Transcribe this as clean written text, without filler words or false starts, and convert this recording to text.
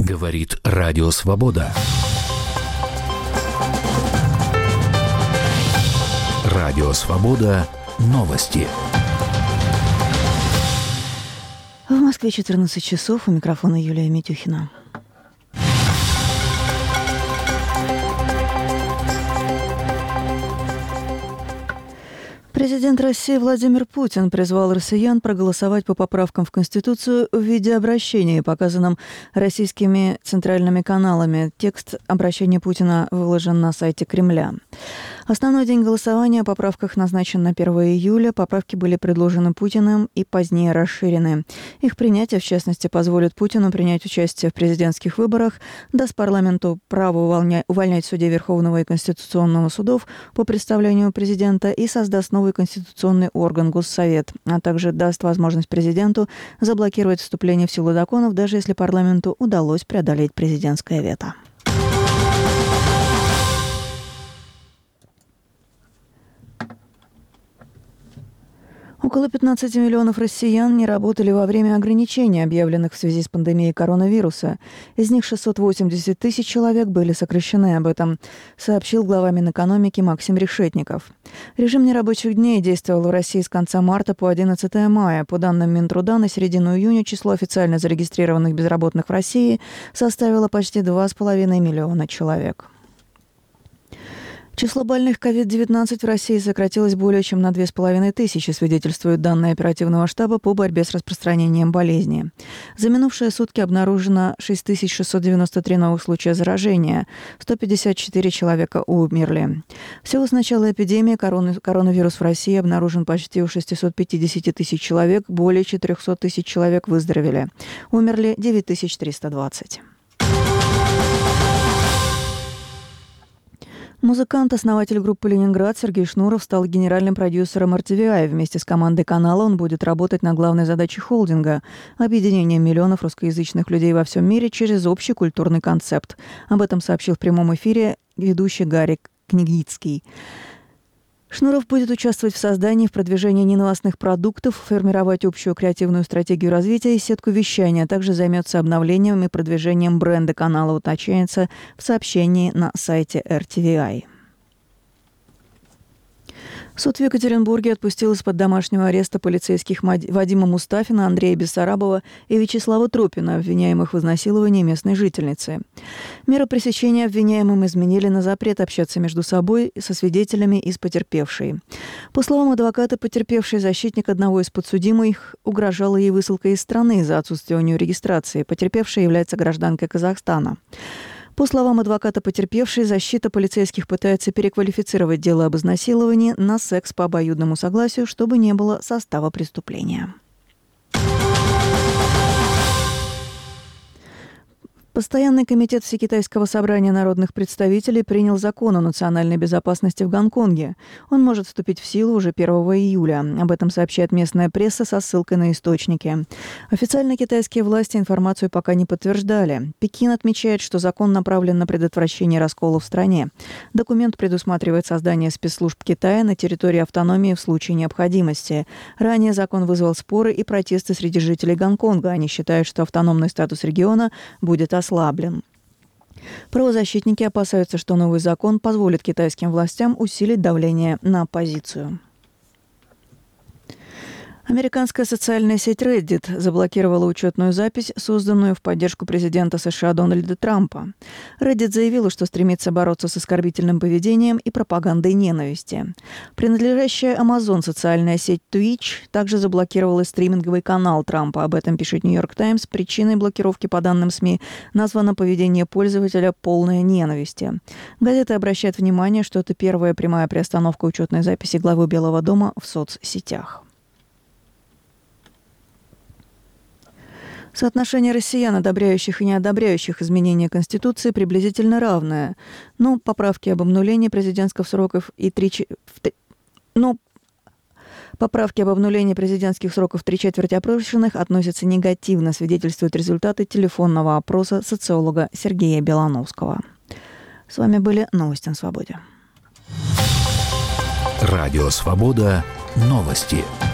Говорит Радио Свобода. Радио Свобода. Новости. В Москве 14 часов. У микрофона Юлия Митюхина. Президент России Владимир Путин призвал россиян проголосовать по поправкам в Конституцию в виде обращения, показанном российскими центральными каналами. Текст обращения Путина выложен на сайте Кремля. Основной день голосования о поправках назначен на 1 июля. Поправки были предложены Путиным и позднее расширены. Их принятие, в частности, позволит Путину принять участие в президентских выборах, даст парламенту право увольнять судей Верховного и Конституционного судов по представлению президента и создаст новый конституционный орган Госсовет, а также даст возможность президенту заблокировать вступление в силу законов, даже если парламенту удалось преодолеть президентское вето. Около 15 миллионов россиян не работали во время ограничений, объявленных в связи с пандемией коронавируса. Из них 680 тысяч человек были сокращены. Об этом сообщил глава Минэкономики Максим Решетников. Режим нерабочих дней действовал в России с конца марта по 11 мая. По данным Минтруда, на середину июня число официально зарегистрированных безработных в России составило почти 2,5 миллиона человек. Число больных COVID-19 в России сократилось более чем на 2500, свидетельствуют данные оперативного штаба по борьбе с распространением болезни. За минувшие сутки обнаружено 6693 новых случая заражения, 154 человека умерли. Всего с начала эпидемии коронавирус в России обнаружен почти у 650 тысяч человек, более 400 тысяч человек выздоровели. Умерли 9320. Музыкант, основатель группы «Ленинград» Сергей Шнуров стал генеральным продюсером RTVI. Вместе с командой канала он будет работать над главной задачей холдинга – объединением миллионов русскоязычных людей во всем мире через общий культурный концепт. Об этом сообщил в прямом эфире ведущий Гарик Книгицкий. Шнуров будет участвовать в создании и в продвижении неновостных продуктов, формировать общую креативную стратегию развития и сетку вещания, а также займется обновлением и продвижением бренда канала, уточняется в сообщении на сайте RTVI. Суд в Екатеринбурге отпустил из-под домашнего ареста полицейских Вадима Мустафина, Андрея Бессарабова и Вячеслава Тропина, обвиняемых в изнасиловании местной жительницы. Меры пресечения обвиняемым изменили на запрет общаться между собой, со свидетелями и с потерпевшей. По словам адвоката потерпевшей, защитник одного из подсудимых угрожал ей высылкой из страны за отсутствие у нее регистрации. Потерпевшая является гражданкой Казахстана. По словам адвоката потерпевшей, защита полицейских пытается переквалифицировать дело об изнасиловании на секс по обоюдному согласию, чтобы не было состава преступления. Постоянный комитет Всекитайского собрания народных представителей принял закон о национальной безопасности в Гонконге. Он может вступить в силу уже 1 июля. Об этом сообщает местная пресса со ссылкой на источники. Официально китайские власти информацию пока не подтверждали. Пекин отмечает, что закон направлен на предотвращение раскола в стране. Документ предусматривает создание спецслужб Китая на территории автономии в случае необходимости. Ранее закон вызвал споры и протесты среди жителей Гонконга. Они считают, что автономный статус региона будет ослаблен. Правозащитники опасаются, что новый закон позволит китайским властям усилить давление на оппозицию. Американская социальная сеть Reddit заблокировала учетную запись, созданную в поддержку президента США Дональда Трампа. Reddit заявила, что стремится бороться с оскорбительным поведением и пропагандой ненависти. Принадлежащая Amazon социальная сеть Twitch также заблокировала стриминговый канал Трампа. Об этом пишет New York Times. Причиной блокировки, по данным СМИ, названо поведение пользователя полное ненависти. Газета обращает внимание, что это первая прямая приостановка учетной записи главы Белого дома в соцсетях. Соотношение россиян, одобряющих и не одобряющих изменения Конституции, приблизительно равное. Но поправки об обнулении президентских сроков Поправки об обнулении президентских сроков 3/4 опрошенных относятся негативно, свидетельствуют результаты телефонного опроса социолога Сергея Белановского. С вами были новости на свободе. Радио Свобода. Новости.